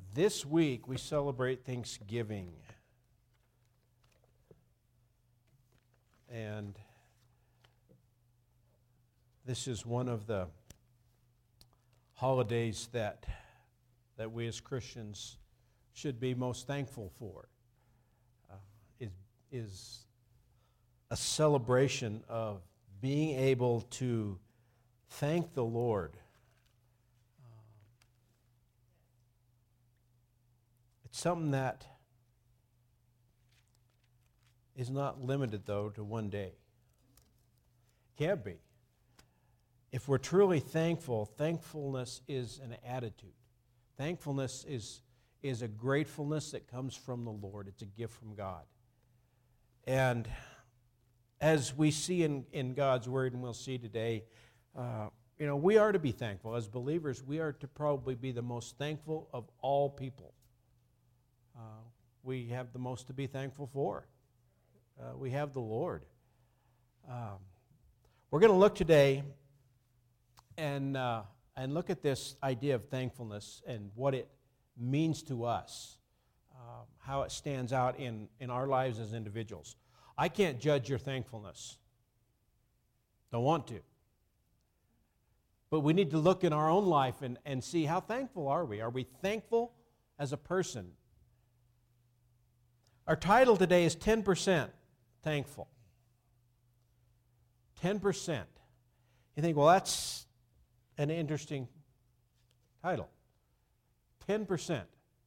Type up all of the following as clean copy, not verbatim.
This week we celebrate Thanksgiving. And this is one of the holidays that we as Christians should be most thankful for. Is a celebration of being able to thank the Lord. It's something that is not limited, though, to one day. Can't be. If we're truly thankful, thankfulness is an attitude. Thankfulness is a gratefulness that comes from the Lord. It's a gift from God. And as we see in God's Word, and we'll see today, we are to be thankful. As believers, we are to probably be the most thankful of all people. We have the most to be thankful for. We have the Lord. We're going to look today and look at this idea of thankfulness and what it means to us, how it stands out in our lives as individuals. I can't judge your thankfulness. Don't want to. But we need to look in our own life and see how thankful are we? Are we thankful as a person? Our title today is 10% thankful. 10%. You think, well, that's an interesting title. 10%.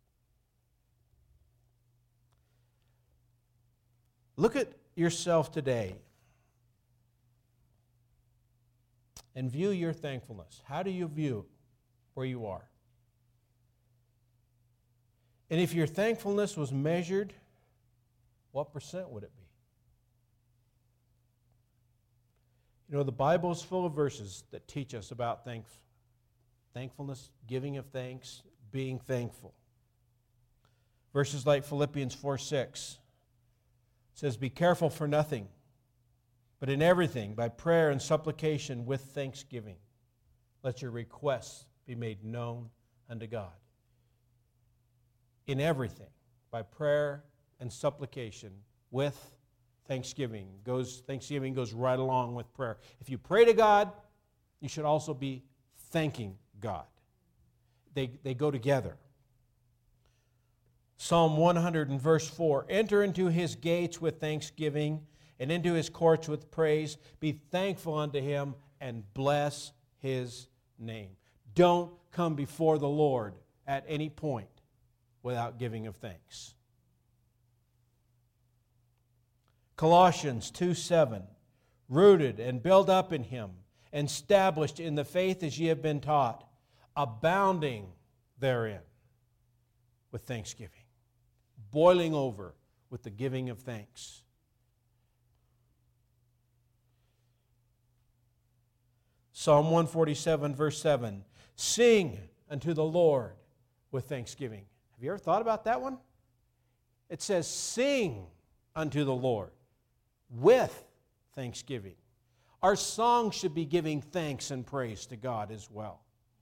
Look at yourself today and view your thankfulness. How do you view where you are? And if your thankfulness was measured, what percent would it be? You know, the Bible is full of verses that teach us about thankfulness, giving of thanks, being thankful. Verses like Philippians 4:6 says, "Be careful for nothing, but in everything, by prayer and supplication with thanksgiving, let your requests be made known unto God." In everything, by prayer and supplication with thanksgiving. Thanksgiving goes right along with prayer. If you pray to God, you should also be thanking God. They go together. Psalm 100 and verse 4, "Enter into his gates with thanksgiving and into his courts with praise. Be thankful unto him and bless his name." Don't come before the Lord at any point without giving of thanks. Colossians 2:7, "Rooted and built up in him, and established in the faith as ye have been taught, abounding therein with thanksgiving." Boiling over with the giving of thanks. Psalm 147 verse 7, "Sing unto the Lord with thanksgiving." Have you ever thought about that one? It says, "Sing unto the Lord with thanksgiving." Our song should be giving thanks and praise to God as well.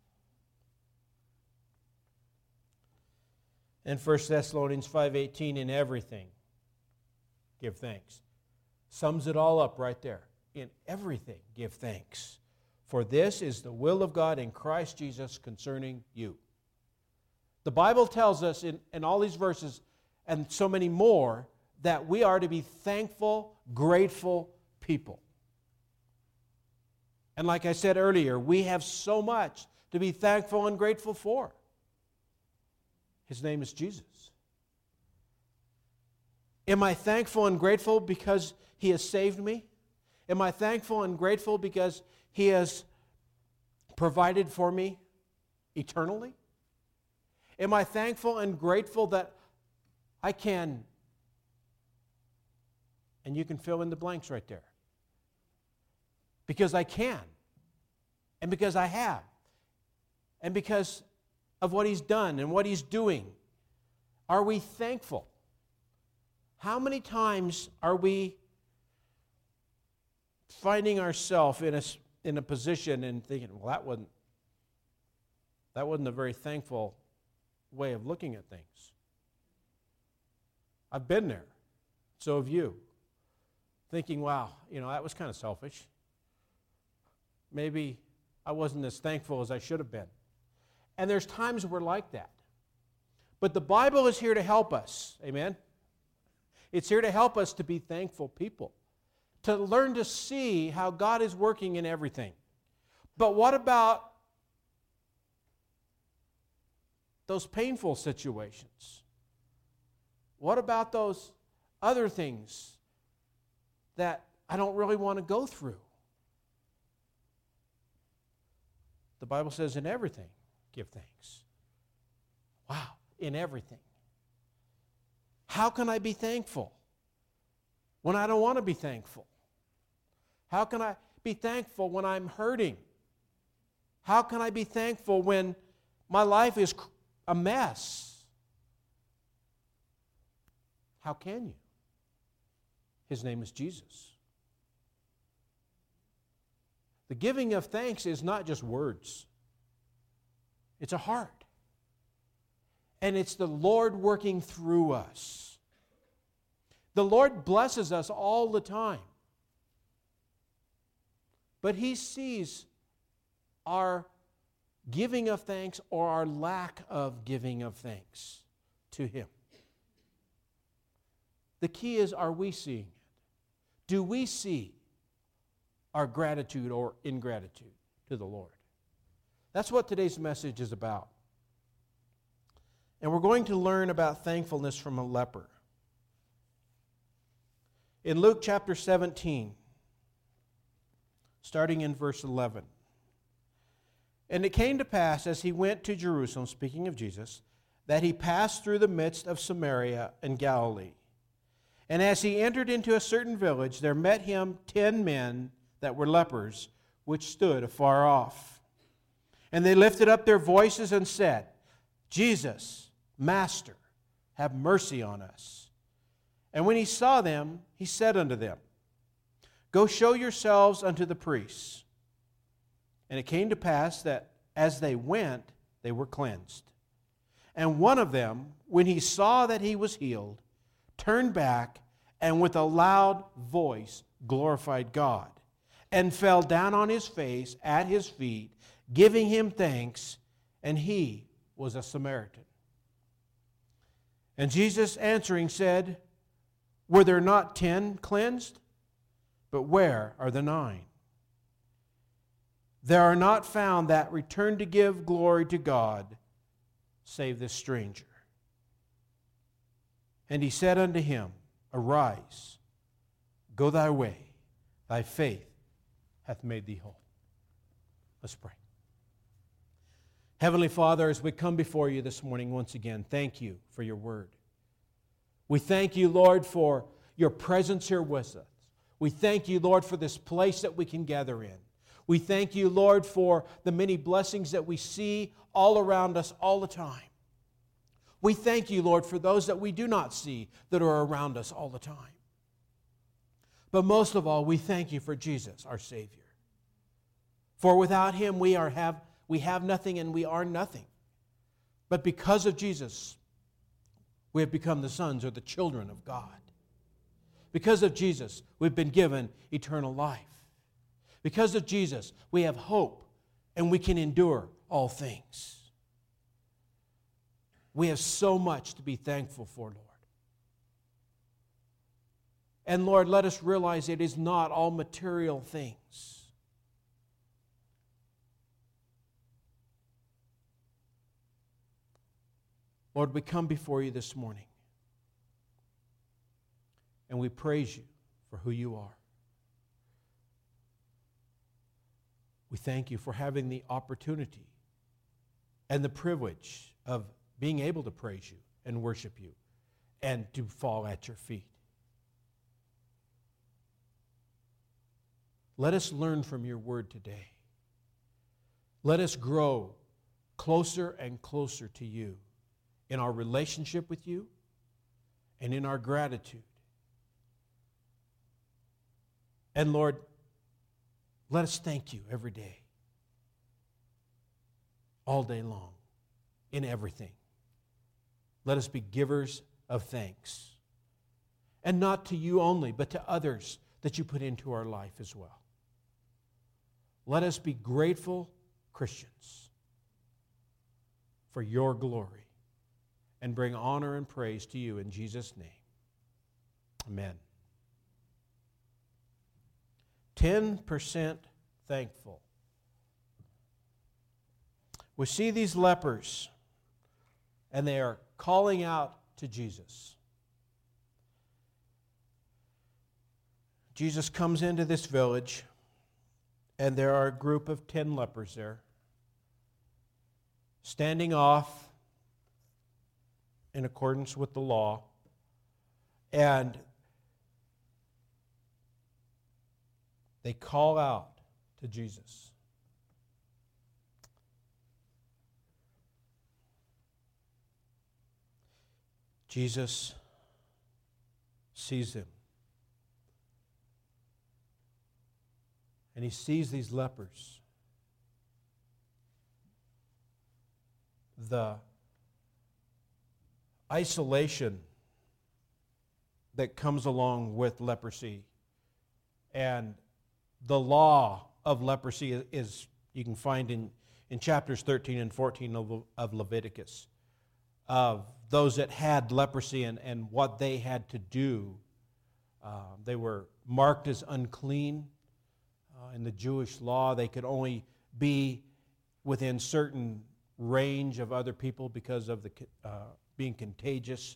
And 1 Thessalonians 5:18, "In everything, give thanks." Sums it all up right there. In everything, give thanks. For this is the will of God in Christ Jesus concerning you. The Bible tells us in all these verses, and so many more, that we are to be thankful, grateful people. And like I said earlier, we have so much to be thankful and grateful for. His name is Jesus. Am I thankful and grateful because He has saved me? Am I thankful and grateful because He has provided for me eternally? Am I thankful and grateful that I can, and you can fill in the blanks right there, because I can, and because I have, and because of what He's done and what He's doing? Are we thankful? How many times are we finding ourselves in a position and thinking, well, that wasn't a very thankful way of looking at things. I've been there. So have you. Thinking, wow, that was kind of selfish. Maybe I wasn't as thankful as I should have been. And there's times we're like that. But the Bible is here to help us. Amen? It's here to help us to be thankful people. To learn to see how God is working in everything. But what about those painful situations? What about those other things that I don't really want to go through? The Bible says in everything, give thanks. Wow, in everything. How can I be thankful when I don't want to be thankful? How can I be thankful when I'm hurting? How can I be thankful when my life is a mess? How can you? His name is Jesus. The giving of thanks is not just words. It's a heart. And it's the Lord working through us. The Lord blesses us all the time. But He sees our giving of thanks or our lack of giving of thanks to Him. The key is, are we seeing it? Do we see our gratitude or ingratitude to the Lord? That's what today's message is about. And we're going to learn about thankfulness from a leper. In Luke chapter 17, starting in verse 11. And it came to pass, as he went to Jerusalem, speaking of Jesus, that he passed through the midst of Samaria and Galilee. And as he entered into a certain village, there met him 10 men that were lepers, which stood afar off. And they lifted up their voices and said, Jesus, Master, have mercy on us. And when he saw them, he said unto them, Go show yourselves unto the priests. And it came to pass that as they went, they were cleansed. And one of them, when he saw that he was healed, turned back and with a loud voice glorified God, and fell down on his face at his feet, giving him thanks, and he was a Samaritan. And Jesus answering said, Were there not 10 cleansed? But where are the 9? There are not found that return to give glory to God, save this stranger. And he said unto him, Arise, go thy way, thy faith hath made thee whole. Let's pray. Heavenly Father, as we come before you this morning once again, thank you for your word. We thank you, Lord, for your presence here with us. We thank you, Lord, for this place that we can gather in. We thank you, Lord, for the many blessings that we see all around us all the time. We thank you, Lord, for those that we do not see that are around us all the time. But most of all, we thank you for Jesus, our Savior. For without Him, we have nothing and we are nothing. But because of Jesus, we have become the sons or the children of God. Because of Jesus, we've been given eternal life. Because of Jesus, we have hope and we can endure all things. We have so much to be thankful for, Lord. And Lord, let us realize it is not all material things. Lord, we come before you this morning and we praise you for who you are. We thank you for having the opportunity and the privilege of being able to praise you and worship you and to fall at your feet. Let us learn from your word today. Let us grow closer and closer to you in our relationship with you and in our gratitude. And Lord, let us thank you every day, all day long, in everything. Let us be givers of thanks. And not to you only, but to others that you put into our life as well. Let us be grateful Christians for your glory and bring honor and praise to you in Jesus' name. Amen. 10% thankful. We see these lepers, and they are calling out to Jesus. Jesus comes into this village, and there are a group of 10 lepers there, standing off in accordance with the law, and they call out to Jesus. Jesus sees them. And he sees these lepers. The isolation that comes along with leprosy and the law of leprosy is you can find in chapters 13 and 14 of Leviticus, of those that had leprosy and what they had to do. They were marked as unclean. In the Jewish law, they could only be within certain range of other people because of the being contagious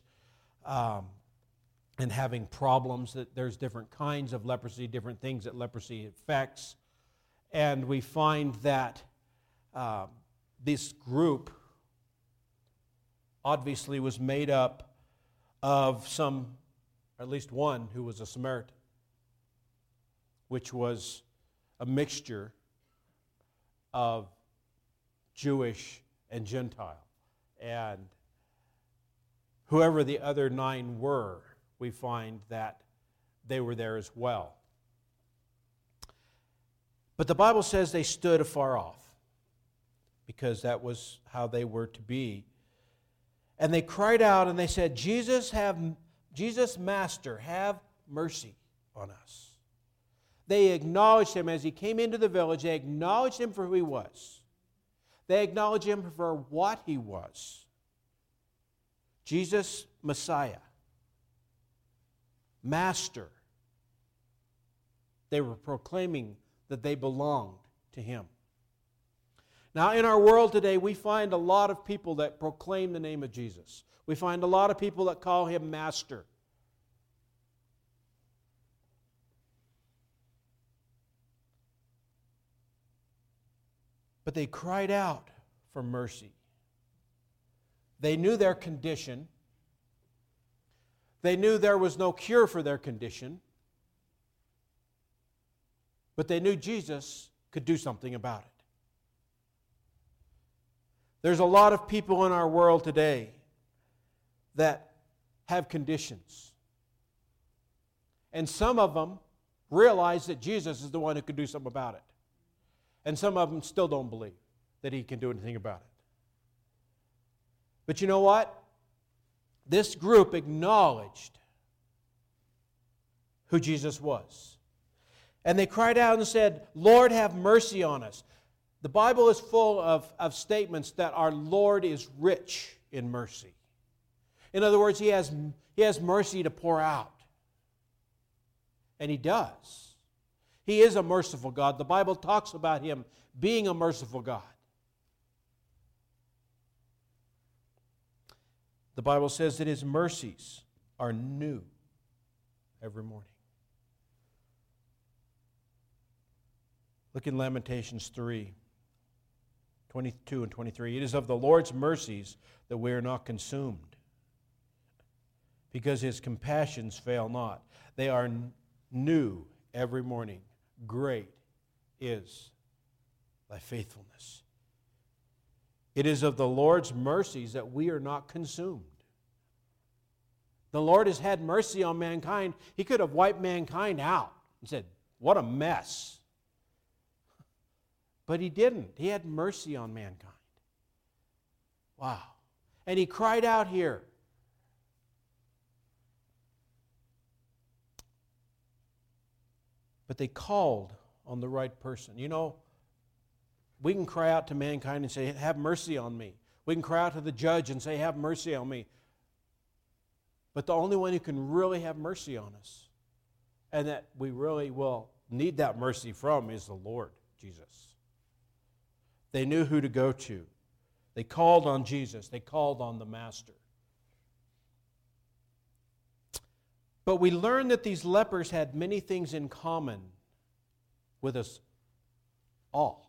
and having problems. That there's different kinds of leprosy, different things that leprosy affects. And we find that this group obviously was made up of at least one who was a Samaritan, which was a mixture of Jewish and Gentile. And whoever the other 9 were, we find that they were there as well. But the Bible says they stood afar off, because that was how they were to be. And they cried out and they said, Jesus, Master, have mercy on us. They acknowledged him as he came into the village. They acknowledged him for who he was. They acknowledged him for what he was. Jesus, Messiah. Master. They were proclaiming that they belonged to him. Now, in our world today, we find a lot of people that proclaim the name of Jesus. We find a lot of people that call him Master. But they cried out for mercy. They knew their condition. They knew there was no cure for their condition. But they knew Jesus could do something about it. There's a lot of people in our world today that have conditions. And some of them realize that Jesus is the one who could do something about it. And some of them still don't believe that he can do anything about it. But you know what? This group acknowledged who Jesus was. And they cried out and said, Lord, have mercy on us. The Bible is full of statements that our Lord is rich in mercy. In other words, he has mercy to pour out. And he does. He is a merciful God. The Bible talks about him being a merciful God. The Bible says that his mercies are new every morning. Look in Lamentations 3, 22 and 23. It is of the Lord's mercies that we are not consumed, because his compassions fail not. They are new every morning. Great is thy faithfulness. It is of the Lord's mercies that we are not consumed. The Lord has had mercy on mankind. He could have wiped mankind out and said, what a mess. But he didn't. He had mercy on mankind. Wow. And he cried out here but they called on the right person. You know, we can cry out to mankind and say, have mercy on me. We can cry out to the judge and say, have mercy on me. But the only one who can really have mercy on us, and that we really will need that mercy from, is the Lord Jesus. They knew who to go to. They called on Jesus. They called on the Master. But we learn that these lepers had many things in common with us all.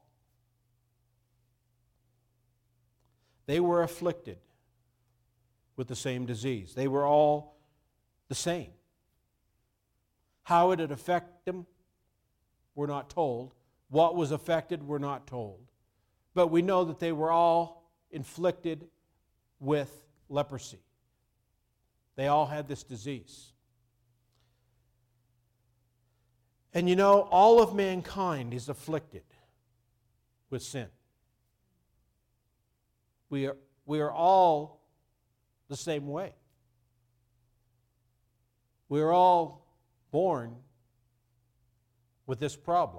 They were afflicted with the same disease. They were all the same. How it had affected them, we're not told. What was affected, we're not told. But we know that they were all inflicted with leprosy. They all had this disease. And you know, all of mankind is afflicted with sin. We are all the same way. We are all born with this problem.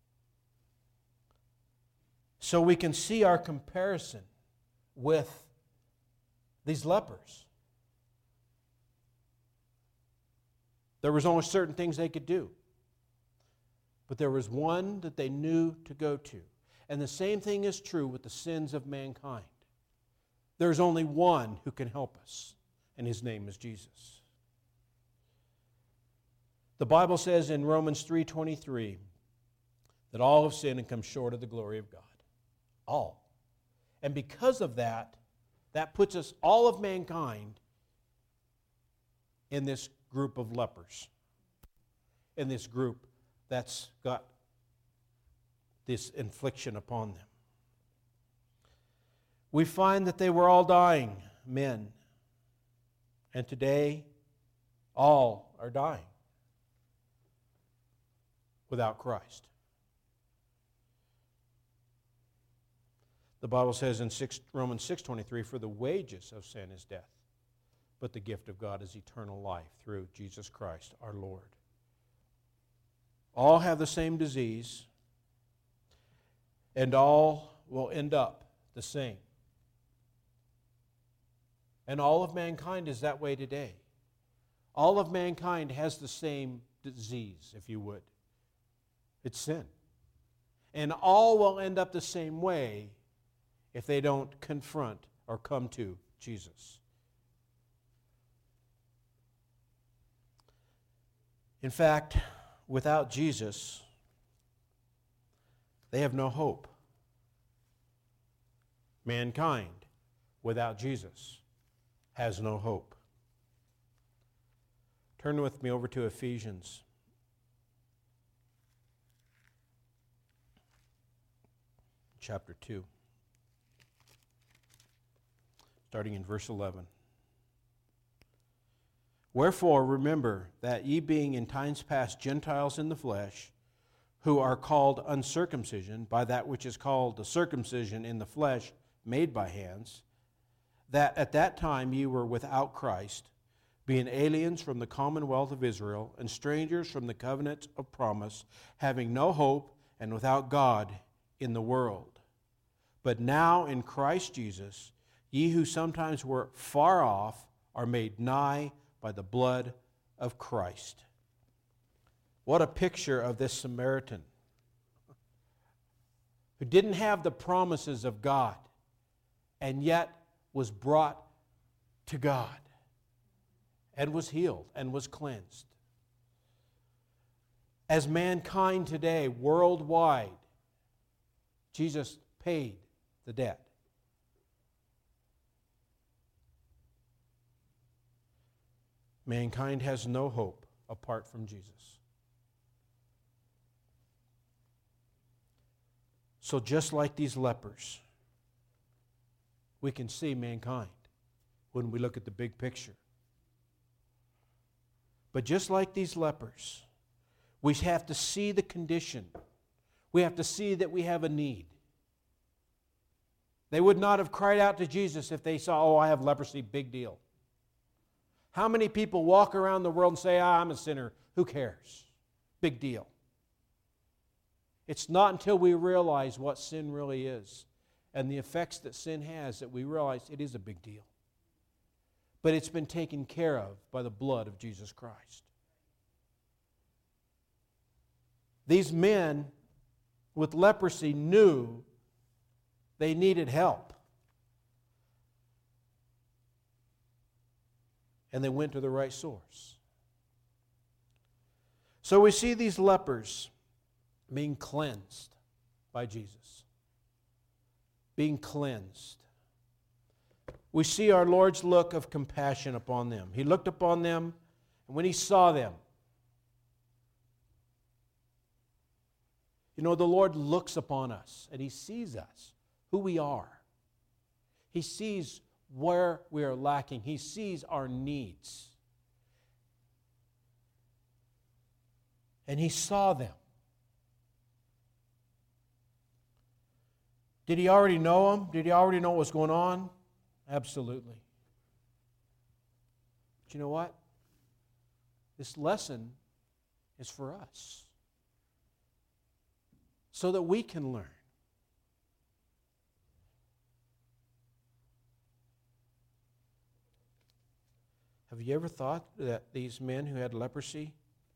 So we can see our comparison with these lepers. There was only certain things they could do. But there was one that they knew to go to. And the same thing is true with the sins of mankind. There's only one who can help us, and his name is Jesus. The Bible says in Romans 3:23 that all have sinned and come short of the glory of God. All. And because of that, that puts us, all of mankind, in this group of lepers. In this group that's got this infliction upon them. We find that they were all dying men. And today, all are dying without Christ. The Bible says in Romans 6:23, for the wages of sin is death, but the gift of God is eternal life through Jesus Christ our Lord. All have the same disease, and all will end up the same. And all of mankind is that way today. All of mankind has the same disease, if you would. It's sin. And all will end up the same way if they don't confront or come to Jesus. In fact, without Jesus, they have no hope. Mankind, without Jesus, has no hope. Turn with me over to Ephesians. Chapter 2. Starting in verse 11. Wherefore, remember that ye being in times past Gentiles in the flesh, who are called uncircumcision by that which is called the circumcision in the flesh made by hands, that at that time ye were without Christ, being aliens from the commonwealth of Israel, and strangers from the covenant of promise, having no hope and without God in the world. But now in Christ Jesus, ye who sometimes were far off are made nigh by the blood of Christ. What a picture of this Samaritan who didn't have the promises of God and yet was brought to God and was healed and was cleansed. As mankind today, worldwide, Jesus paid the debt. Mankind has no hope apart from Jesus. So just like these lepers, we can see mankind when we look at the big picture. But just like these lepers, we have to see the condition. We have to see that we have a need. They would not have cried out to Jesus if they saw, oh, I have leprosy, big deal. How many people walk around the world and say, I'm a sinner, who cares? Big deal. It's not until we realize what sin really is and the effects that sin has that we realize it is a big deal. But it's been taken care of by the blood of Jesus Christ. These men with leprosy knew they needed help. And they went to the right source. So we see these lepers being cleansed by Jesus. Being cleansed. We see our Lord's look of compassion upon them. He looked upon them, and when He saw them, you know, the Lord looks upon us, and He sees us, who we are. He sees where we are lacking. He sees our needs. And He saw them. Did He already know them? Did He already know what was going on? Absolutely. But you know what? This lesson is for us, so that we can learn. Have you ever thought that these men who had leprosy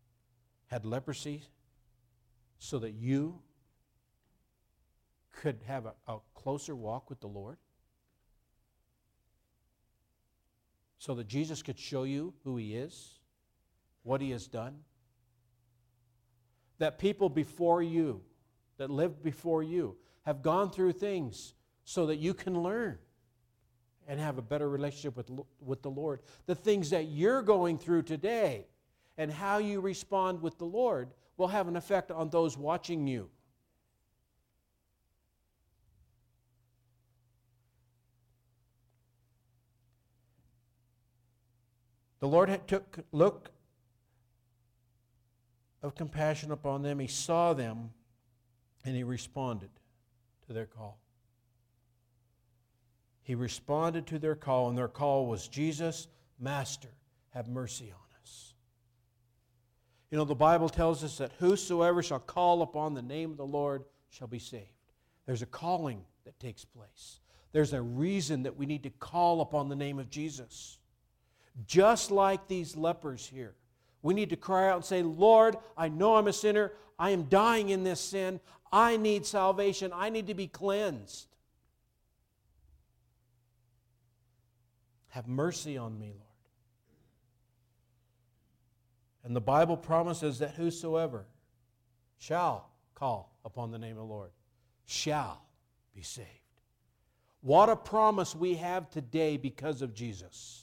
so that you could have a closer walk with the Lord? So that Jesus could show you who He is, what He has done? That people before you, that lived before you, have gone through things so that you can learn and have a better relationship with the Lord. The things that you're going through today and how you respond with the Lord will have an effect on those watching you. The Lord took look of compassion upon them. He saw them, and He responded to their call. He responded to their call, and their call was, Jesus, Master, have mercy on us. You know, the Bible tells us that whosoever shall call upon the name of the Lord shall be saved. There's a calling that takes place. There's a reason that we need to call upon the name of Jesus. Just like these lepers here, we need to cry out and say, Lord, I know I'm a sinner. I am dying in this sin. I need salvation. I need to be cleansed. Have mercy on me, Lord. And the Bible promises that whosoever shall call upon the name of the Lord shall be saved. What a promise we have today because of Jesus.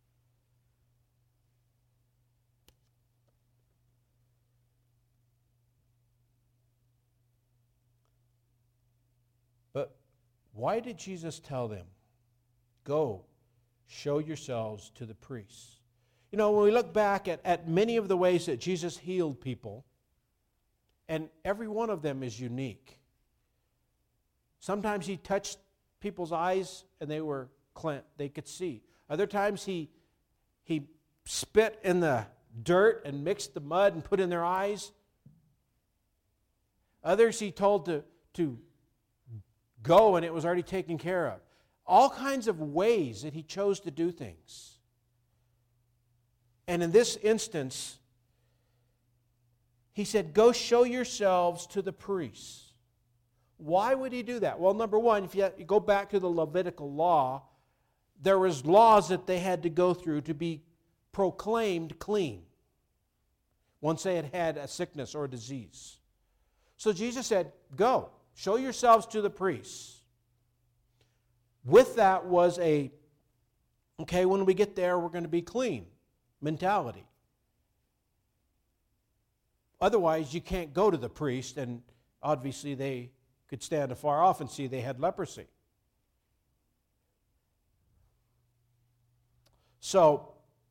But why did Jesus tell them, go, show yourselves to the priests? You know, when we look back at many of the ways that Jesus healed people, and every one of them is unique. Sometimes He touched people's eyes and they could see. Other times He spit in the dirt and mixed the mud and put in their eyes. Others He told to go, and it was already taken care of. All kinds of ways that He chose to do things. And in this instance, He said, go show yourselves to the priests. Why would He do that? Well, number one, if you go back to the Levitical law, there was laws that they had to go through to be proclaimed clean once they had had a sickness or a disease. So Jesus said, go. Show yourselves to the priests. With that was okay, when we get there, we're going to be clean mentality. Otherwise, you can't go to the priest, and obviously they could stand afar off and see they had leprosy. So,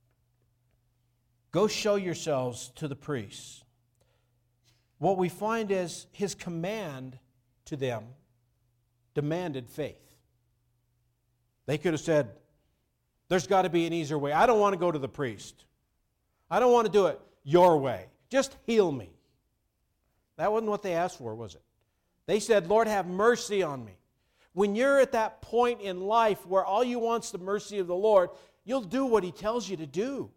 go show yourselves to the priests. What we find is His command to them demanded faith. They could have said, there's got to be an easier way. I don't want to go to the priest. I don't want to do it your way. Just heal me. That wasn't what they asked for, was it? They said, Lord, have mercy on me. When you're at that point in life where all you want is the mercy of the Lord, you'll do what He tells you to do.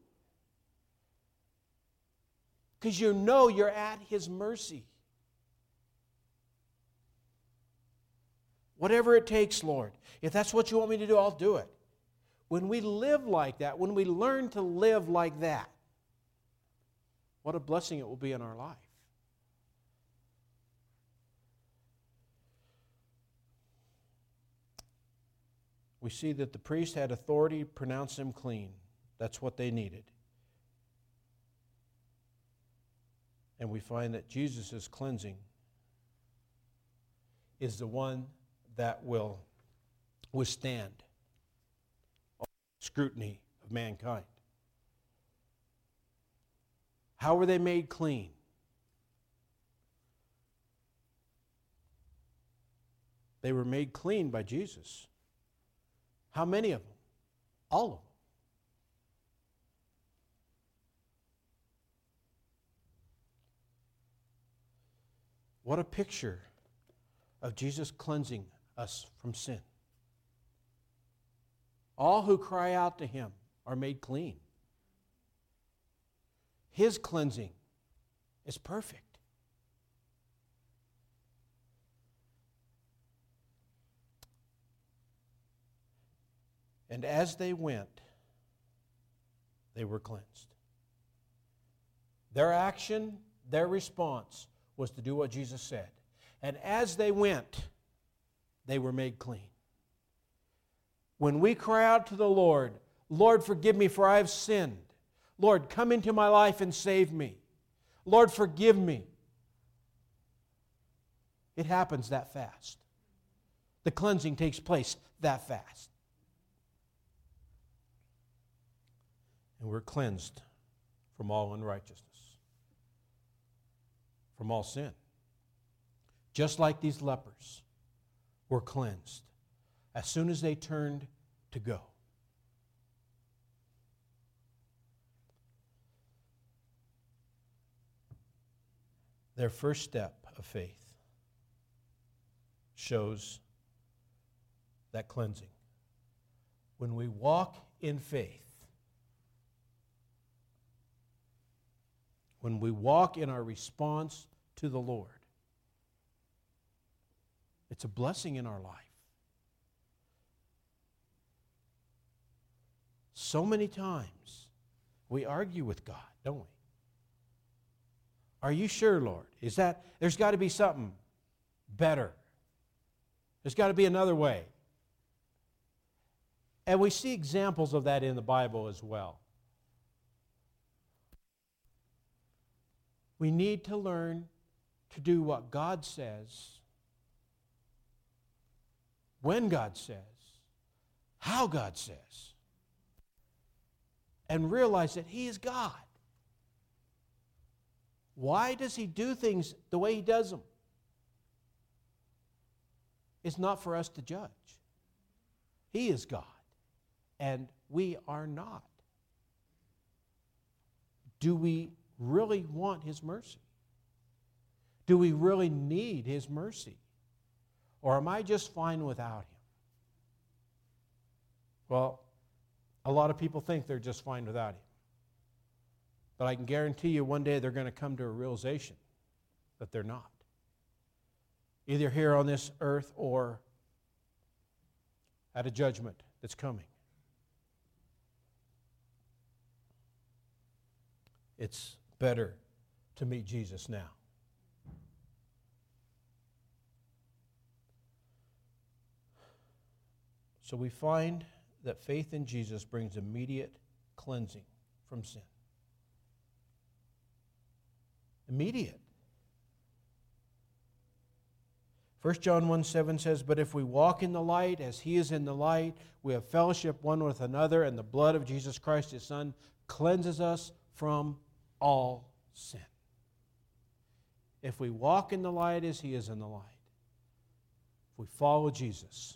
Because you know you're at His mercy. Whatever it takes, Lord. If that's what you want me to do, I'll do it. When we live like that, when we learn to live like that, what a blessing it will be in our life. We see that the priest had authority to pronounce him clean. That's what they needed. And we find that Jesus' cleansing is the one that will withstand scrutiny of mankind. How were they made clean? They were made clean by Jesus. How many of them? All of them. What a picture of Jesus cleansing us from sin. All who cry out to Him are made clean. His cleansing is perfect. And as they went, they were cleansed. Their action, their response was to do what Jesus said. And as they went, they were made clean. When we cry out to the Lord, Lord, forgive me for I have sinned. Lord, come into my life and save me. Lord, forgive me. It happens that fast. The cleansing takes place that fast. And we're cleansed from all unrighteousness, from all sin. Just like these lepers were cleansed as soon as they turned to go. Their first step of faith shows that cleansing. When we walk in faith, when we walk in our response to the Lord, it's a blessing in our life. So many times we argue with God, don't we? Are you sure, Lord? There's got to be something better. There's got to be another way. And we see examples of that in the Bible as well. We need to learn to do what God says, when God says, how God says, and realize that He is God. Why does He do things the way He does them? It's not for us to judge. He is God, and we are not. Do we really want His mercy? Do we really need His mercy? Or am I just fine without Him? Well, a lot of people think they're just fine without Him. But I can guarantee you one day they're going to come to a realization that they're not. Either here on this earth or at a judgment that's coming. It's better to meet Jesus now. So we find that faith in Jesus brings immediate cleansing from sin. Immediate. 1 John 1:7 says, "But if we walk in the light as He is in the light, we have fellowship one with another, and the blood of Jesus Christ, His Son, cleanses us from all sin." If we walk in the light as He is in the light, if we follow Jesus,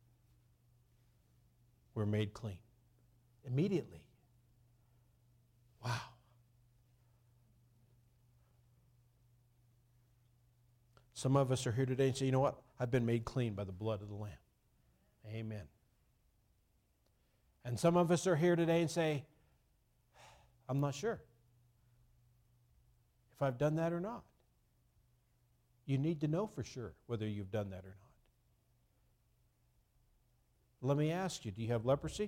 we're made clean. Immediately. Wow. Some of us are here today and say, you know what? I've been made clean by the blood of the Lamb. Amen. And some of us are here today and say, I'm not sure if I've done that or not. You need to know for sure whether you've done that or not. Let me ask you, do you have leprosy?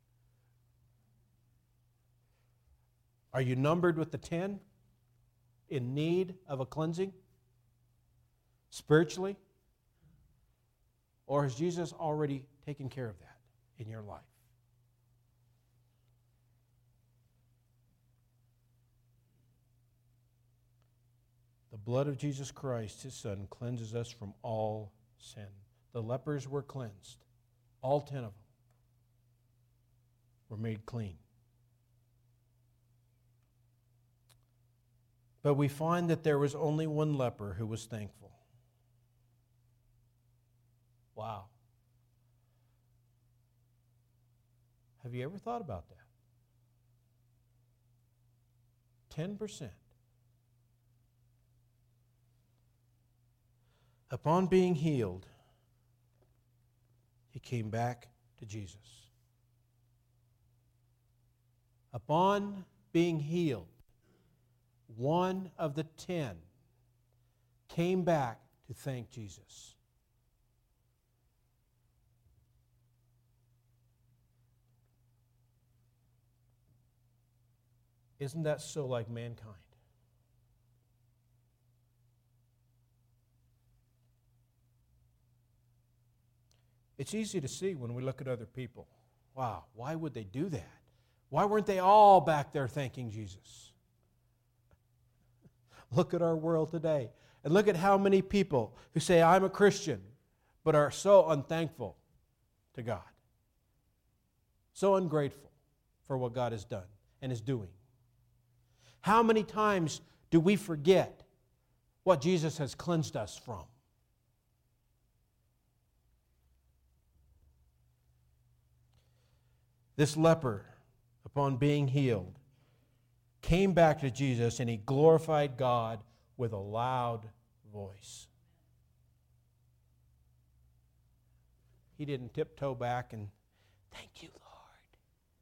Are you numbered with the 10 in need of a cleansing spiritually? Or has Jesus already taken care of that in your life? The blood of Jesus Christ, His Son, cleanses us from all sin. The lepers were cleansed. All 10 of them were made clean. But we find that there was only one leper who was thankful. Wow. Have you ever thought about that? 10%. Upon being healed, he came back to Jesus. Upon being healed, one of the 10 came back to thank Jesus. Isn't that so like mankind? It's easy to see when we look at other people. Wow, why would they do that? Why weren't they all back there thanking Jesus? Look at our world today. And look at how many people who say, I'm a Christian, but are so unthankful to God. So ungrateful for what God has done and is doing. How many times do we forget what Jesus has cleansed us from? This leper, upon being healed, came back to Jesus and he glorified God with a loud voice. He didn't tiptoe back and, thank you, Lord.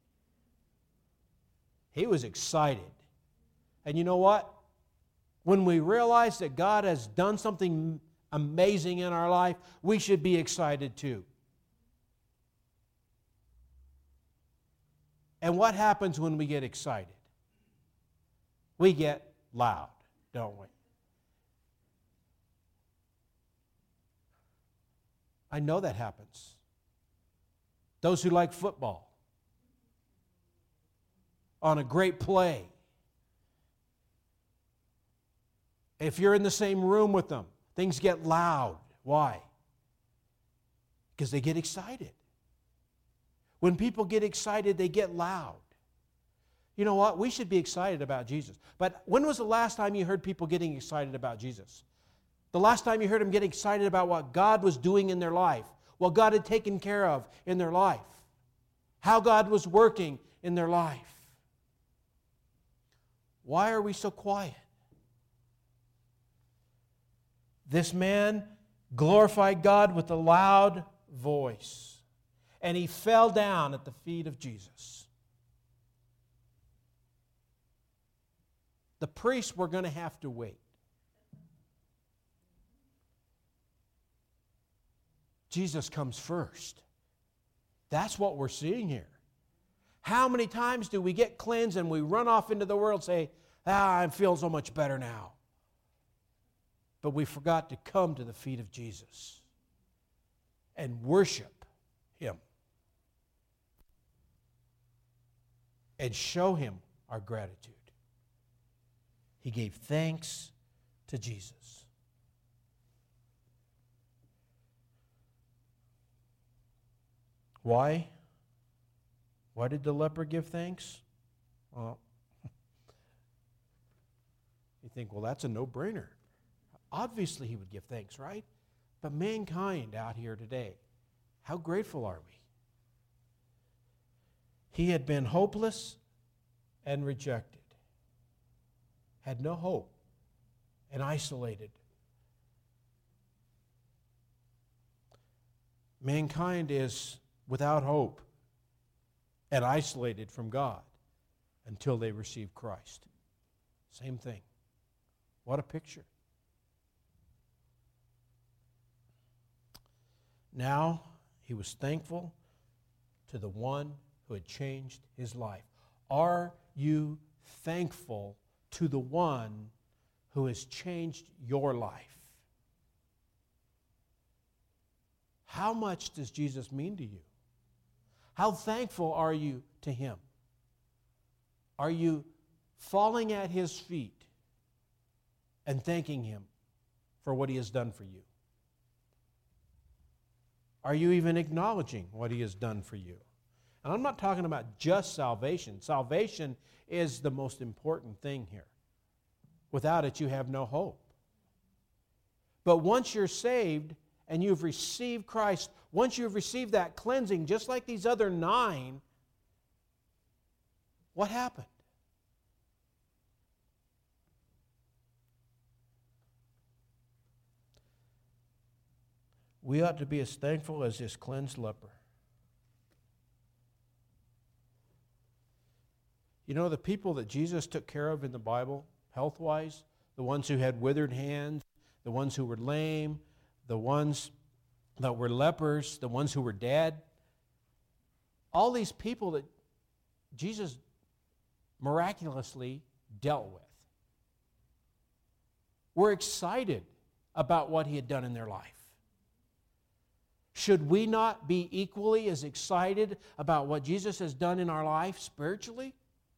He was excited. And you know what? When we realize that God has done something amazing in our life, we should be excited too. And what happens when we get excited? We get loud, don't we? I know that happens. Those who like football, on a great play, if you're in the same room with them, things get loud. Why? Because they get excited. When people get excited, they get loud. You know what? We should be excited about Jesus. But when was the last time you heard people getting excited about Jesus? The last time you heard them get excited about what God was doing in their life, what God had taken care of in their life, how God was working in their life. Why are we so quiet? This man glorified God with a loud voice. And he fell down at the feet of Jesus. The priests were going to have to wait. Jesus comes first. That's what we're seeing here. How many times do we get cleansed and we run off into the world and say, I feel so much better now. But we forgot to come to the feet of Jesus and worship Him. And show Him our gratitude. He gave thanks to Jesus. Why? Why did the leper give thanks? Well, you think, well, that's a no-brainer. Obviously he would give thanks, right? But mankind out here today, how grateful are we? He had been hopeless and rejected, had no hope, and isolated mankind is without hope and isolated from God until they receive Christ. Same thing. What a picture. Now he was thankful to the one who had changed his life. Are you thankful to the one who has changed your life? How much does Jesus mean to you? How thankful are you to him? Are you falling at his feet and thanking him for what he has done for you? Are you even acknowledging what he has done for you? And I'm not talking about just salvation. Salvation is the most important thing here. Without it, you have no hope. But once you're saved and you've received Christ, once you've received that cleansing, just like these other 9, what happened? We ought to be as thankful as this cleansed leper. You know, the people that Jesus took care of in the Bible, health-wise, the ones who had withered hands, the ones who were lame, the ones that were lepers, the ones who were dead, all these people that Jesus miraculously dealt with were excited about what he had done in their life. Should we not be equally as excited about what Jesus has done in our life spiritually?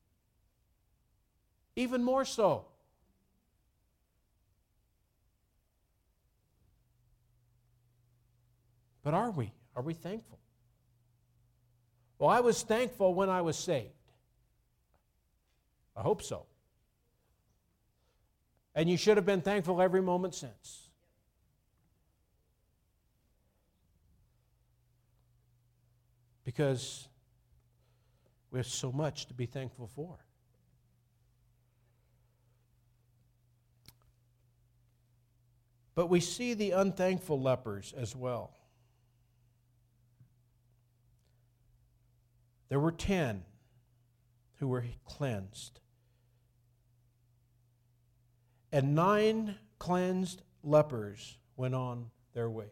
Even more so. But are we? Are we thankful? Well, I was thankful when I was saved. I hope so. And you should have been thankful every moment since. Because we have so much to be thankful for. But we see the unthankful lepers as well. There were 10 who were cleansed. And 9 cleansed lepers went on their way.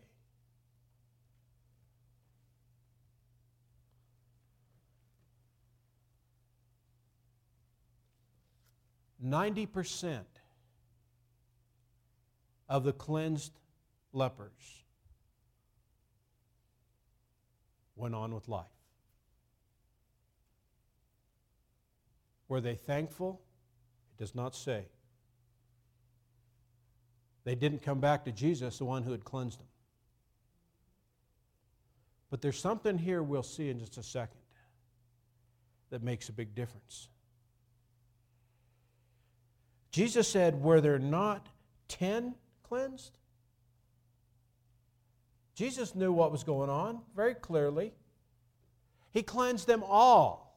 "90% of the cleansed lepers went on with life. Were they thankful? It does not say. They didn't come back to Jesus, the one who had cleansed them. But there's something here we'll see in just a second that makes a big difference. Jesus said, were there not 10 cleansed? Jesus knew what was going on very clearly. He cleansed them all.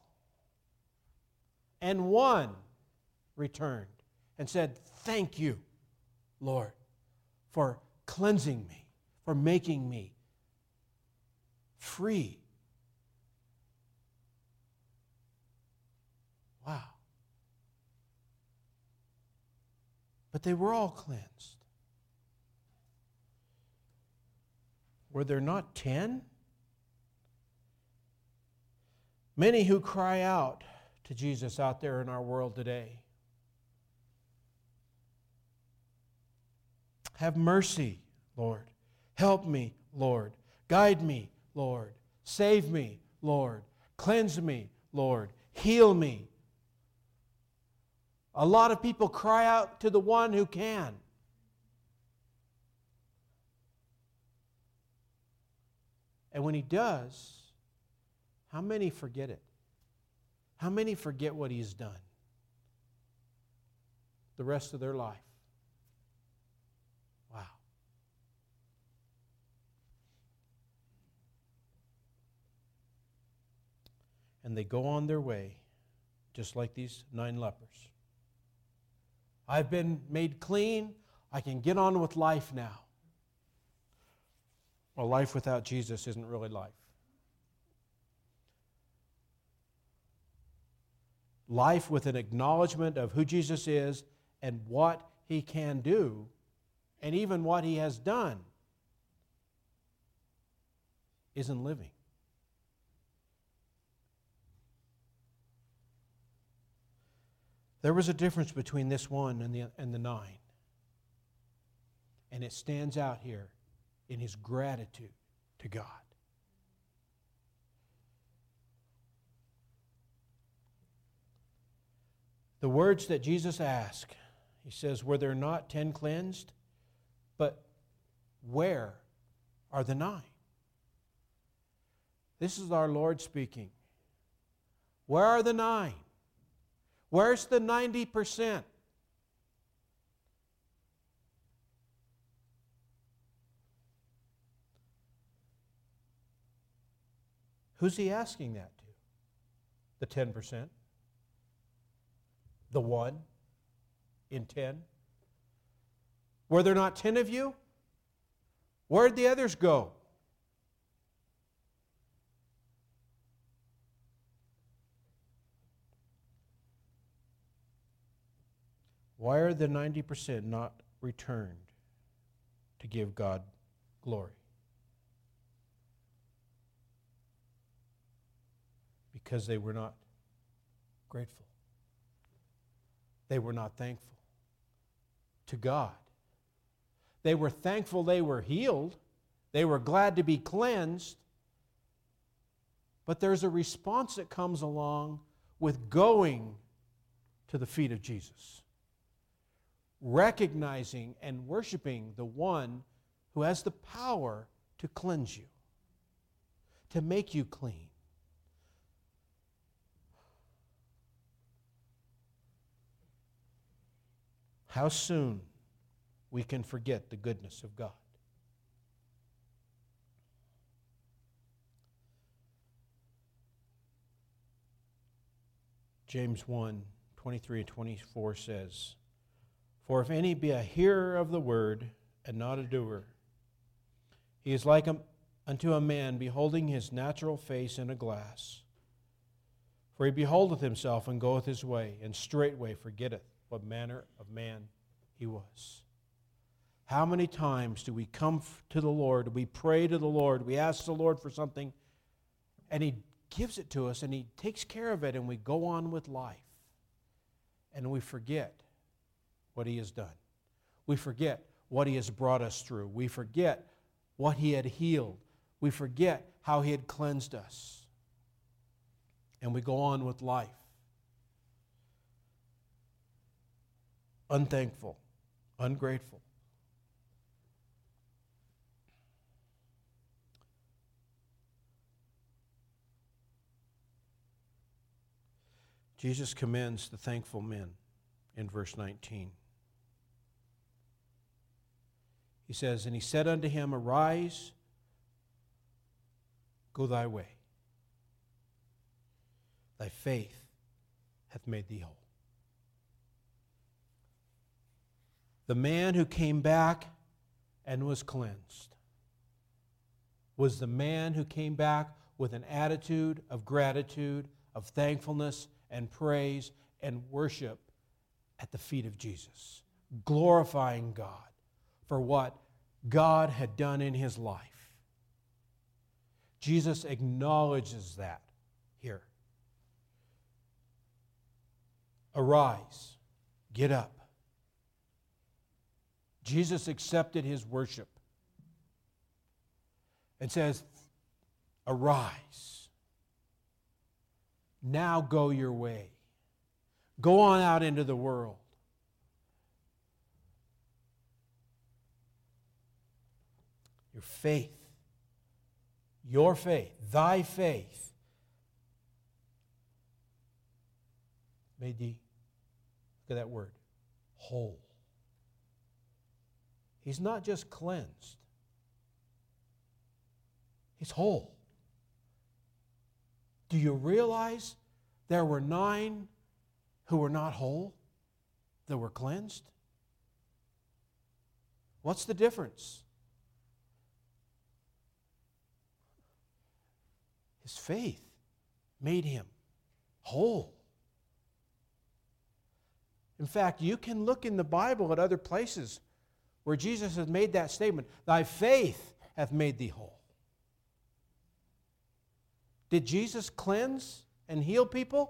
And 1 returned and said, thank you, Lord, for cleansing me, for making me free. Wow. But they were all cleansed. Were there not 10? Many who cry out to Jesus out there in our world today. Have mercy, Lord. Help me, Lord. Guide me, Lord. Save me, Lord. Cleanse me, Lord. Heal me. A lot of people cry out to the one who can. And when he does, how many forget it? How many forget what he's done the rest of their life? Wow. And they go on their way, just like these 9 lepers. I've been made clean. I can get on with life now. Well, life without Jesus isn't really life. Life with an acknowledgement of who Jesus is and what He can do, and even what He has done, isn't living. There was a difference between this one and the 9. And it stands out here in his gratitude to God. The words that Jesus asked, He says, were there not 10 cleansed? But where are the 9? This is our Lord speaking. Where are the 9? Where's the 90%? Who's He asking that to? The 10%? The 1 in 10? Were there not 10 of you? Where'd the others go? Why are the 90% not returned to give God glory? Because they were not grateful. They were not thankful to God. They were thankful they were healed. They were glad to be cleansed. But there's a response that comes along with going to the feet of Jesus. Recognizing and worshiping the one who has the power to cleanse you, to make you clean. How soon we can forget the goodness of God. James 1:23 and 24 says, "For if any be a hearer of the word and not a doer, he is like unto a man beholding his natural face in a glass. For he beholdeth himself and goeth his way, and straightway forgetteth what manner of man he was." How many times do we come to the Lord, we pray to the Lord, we ask the Lord for something, and He gives it to us, and He takes care of it, and we go on with life, and we forget what He has done. We forget what He has brought us through. We forget what He had healed. We forget how He had cleansed us. And we go on with life. Unthankful, ungrateful. Jesus commends the thankful men in verse 19. He says, "And He said unto him, Arise, go thy way. Thy faith hath made thee whole." The man who came back and was cleansed was the man who came back with an attitude of gratitude, of thankfulness and praise and worship at the feet of Jesus, glorifying God for what God had done in his life. Jesus acknowledges that here. Arise, get up. Jesus accepted his worship and says, Arise. Now go your way. Go on out into the world. Your faith, thy faith, made thee, look at that word, whole. He's not just cleansed. He's whole. Do you realize there were 9 who were not whole, that were cleansed? What's the difference? His faith made him whole. In fact, you can look in the Bible at other places where Jesus has made that statement, thy faith hath made thee whole. Did Jesus cleanse and heal people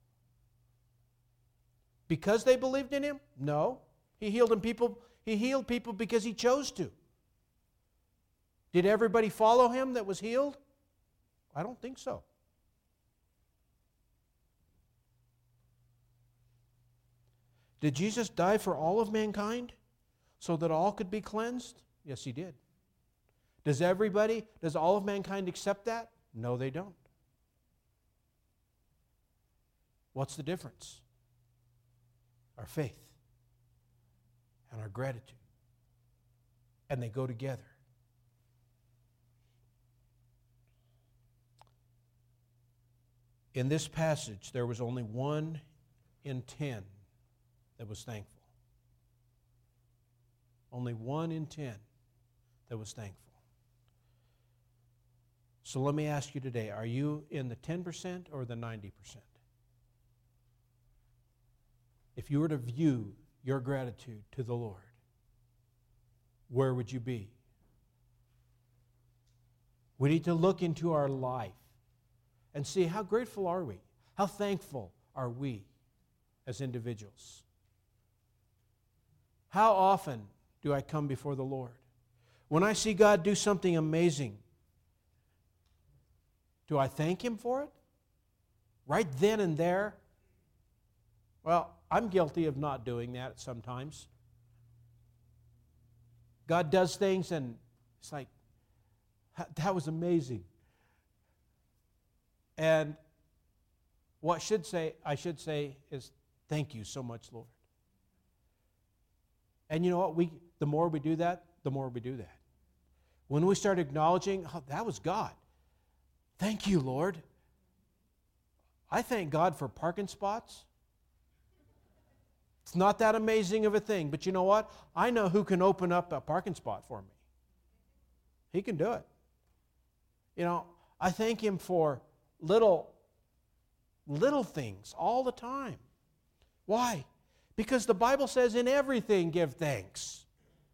because they believed in him? No. He healed people because he chose to. Did everybody follow him that was healed? I don't think so. Did Jesus die for all of mankind so that all could be cleansed? Yes, he did. Does all of mankind accept that? No, they don't. What's the difference? Our faith and our gratitude. And they go together. In this passage, there was only 1 in 10 that was thankful. Only 1 in 10 that was thankful. So let me ask you today, are you in the 10% or the 90%? If you were to view your gratitude to the Lord, where would you be? We need to look into our life and see how grateful are we? How thankful are we as individuals? How often do I come before the Lord? When I see God do something amazing, do I thank Him for it? Right then and there? Well, I'm guilty of not doing that sometimes. God does things and it's like, that was amazing. And what I should say is, thank you so much, Lord. And you know what? The more we do that, the more we do that. When we start acknowledging, oh, that was God. Thank you, Lord. I thank God for parking spots. It's not that amazing of a thing, but you know what? I know who can open up a parking spot for me. He can do it. You know, I thank Him for little things all the time. Why? Because the Bible says in everything give thanks.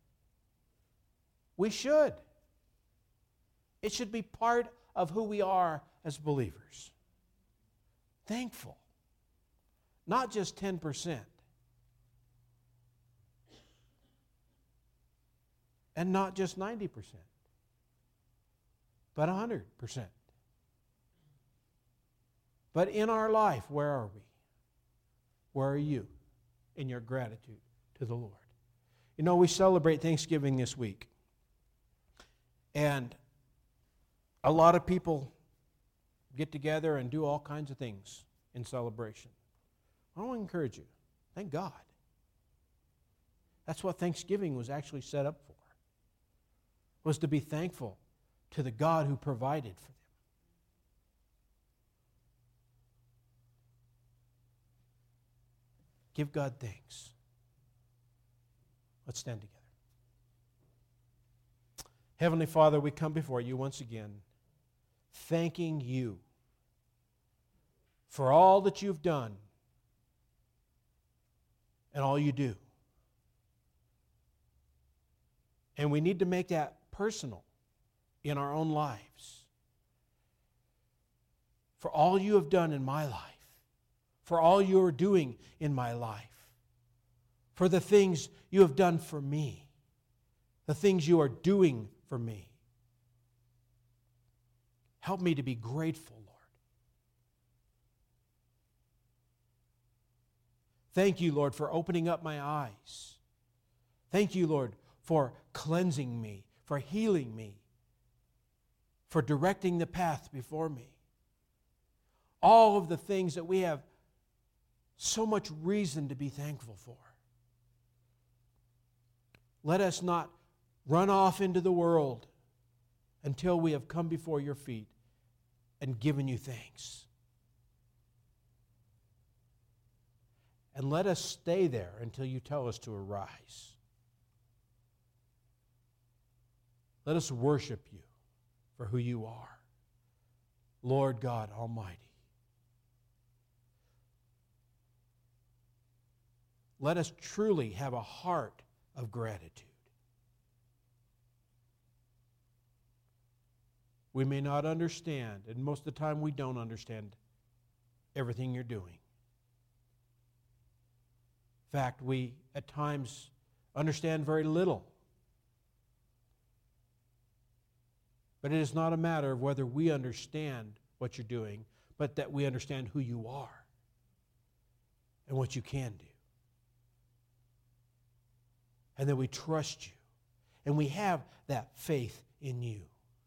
We should. It should be part of who we are as believers. Thankful. Not just 10%. And not just 90%. But 100%. But in our life, where are we? Where are you in your gratitude to the Lord? You know, we celebrate Thanksgiving this week. And a lot of people get together and do all kinds of things in celebration. I want to encourage you. Thank God. That's what Thanksgiving was actually set up for. Was to be thankful to the God who provided for them. Give God thanks. Let's stand together. Heavenly Father, we come before you once again, thanking you for all that you've done and all you do. And we need to make that personal in our own lives. For all you have done in my life, for all you are doing in my life, for the things you have done for me, the things you are doing for me. Help me to be grateful, Lord. Thank you, Lord, for opening up my eyes. Thank you, Lord, for cleansing me, for healing me, for directing the path before me. All of the things that we have so much reason to be thankful for. Let us not run off into the world until we have come before your feet and given you thanks. And let us stay there until you tell us to arise. Let us worship you for who you are. Lord God Almighty. Let us truly have a heart of gratitude. We may not understand, and most of the time we don't understand everything you're doing. In fact, we at times understand very little. But it is not a matter of whether we understand what you're doing, but that we understand who you are and what you can do. And that we trust you. And we have that faith in you.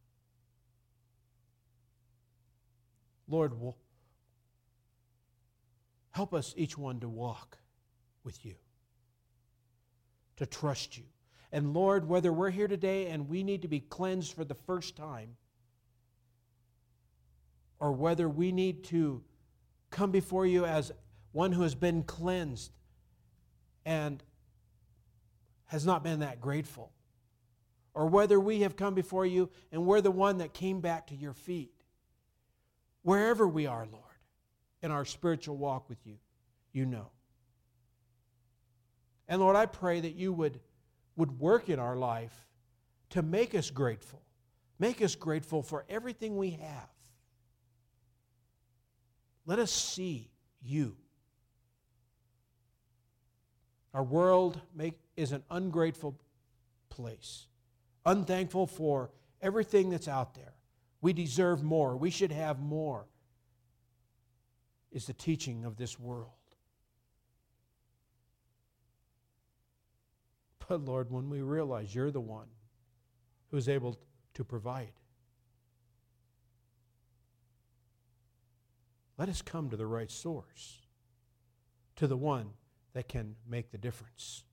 Lord, help us each one to walk with you, to trust you. And Lord, whether we're here today and we need to be cleansed for the first time, or whether we need to come before you as one who has been cleansed and has not been that grateful, or whether we have come before you and we're the one that came back to your feet, wherever we are, Lord, in our spiritual walk with you, you know. And Lord, I pray that you would work in our life to make us grateful. Make us grateful for everything we have. Let us see you. Our world is an ungrateful place, unthankful for everything that's out there. We deserve more. We should have more, is the teaching of this world. But Lord, when we realize you're the one who's able to provide, let us come to the right source, to the one that can make the difference,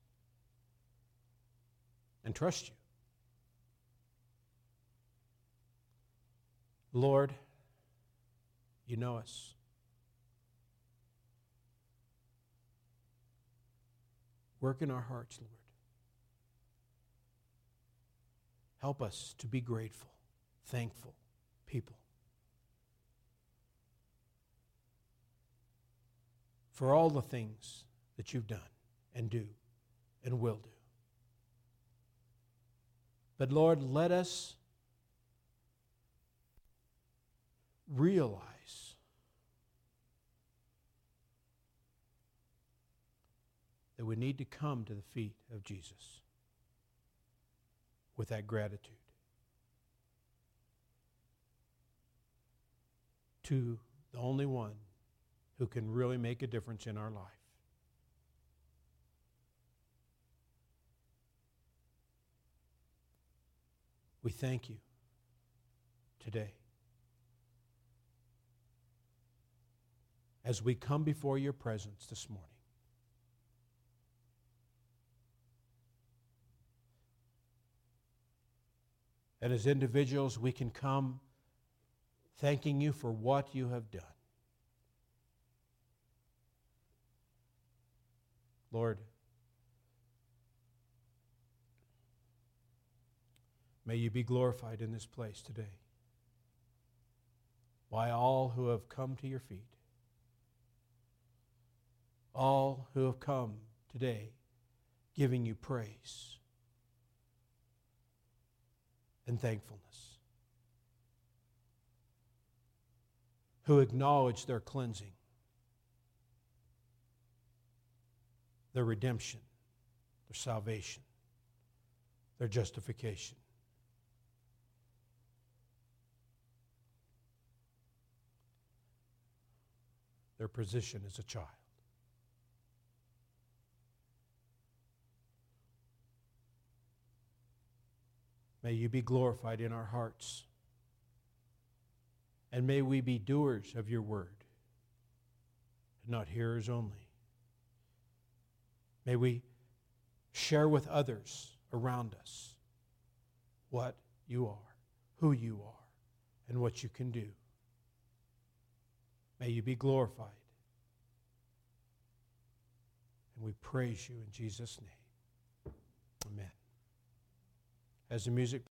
and trust you. Lord, you know us. Work in our hearts, Lord. Help us to be grateful, thankful people for all the things that you've done and do and will do. But Lord, let us realize that we need to come to the feet of Jesus with that gratitude, to the only one who can really make a difference in our life. We thank you today as we come before your presence this morning. And as individuals, we can come thanking you for what you have done. Lord, may you be glorified in this place today by all who have come to your feet, all who have come today giving you praise and thankfulness, who acknowledge their cleansing, their redemption, their salvation, their justification. Their position as a child. May you be glorified in our hearts. And may we be doers of your word, and not hearers only. May we share with others around us what you are, who you are, and what you can do. May you be glorified. And we praise you in Jesus' name. Amen. As the music